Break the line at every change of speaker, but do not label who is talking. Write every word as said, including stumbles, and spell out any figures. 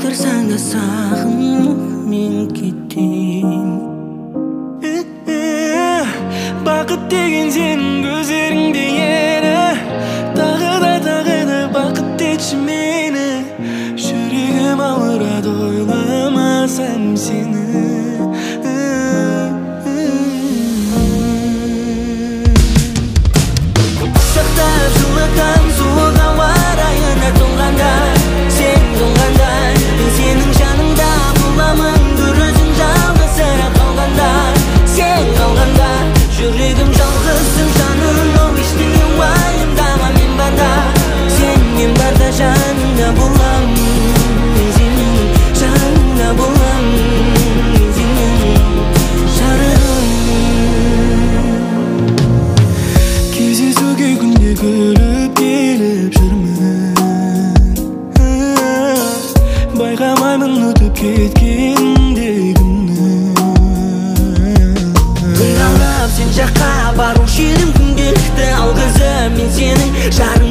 Жақтырсаң да сағынып мен кетем. Бақыт деген сенің көздеріңде еді. Тағы да тағы да бақыт етші мені. Жүрегім ауырады ойламасам сені. Құшақтап жылытам суық ауа райына тоңғанда, сен тоңғанда, мен сенің жаныңда боламын. бір өзің жалғызсырап қалғанда, сен қалғанда, жүрегім жалғызсың жаным, оу ештеңе уайымдама мен барда, сен барда жаныңда боламын, мен сенің жаныңда боламын, мен сенің жарығым. Кездесуге күнде күліп келіп жүрмін, байқамаймын өтіп кеткендегімді. Күн алып сен жаққа барушы едім күнделікті алғызып мен сенің жарығым.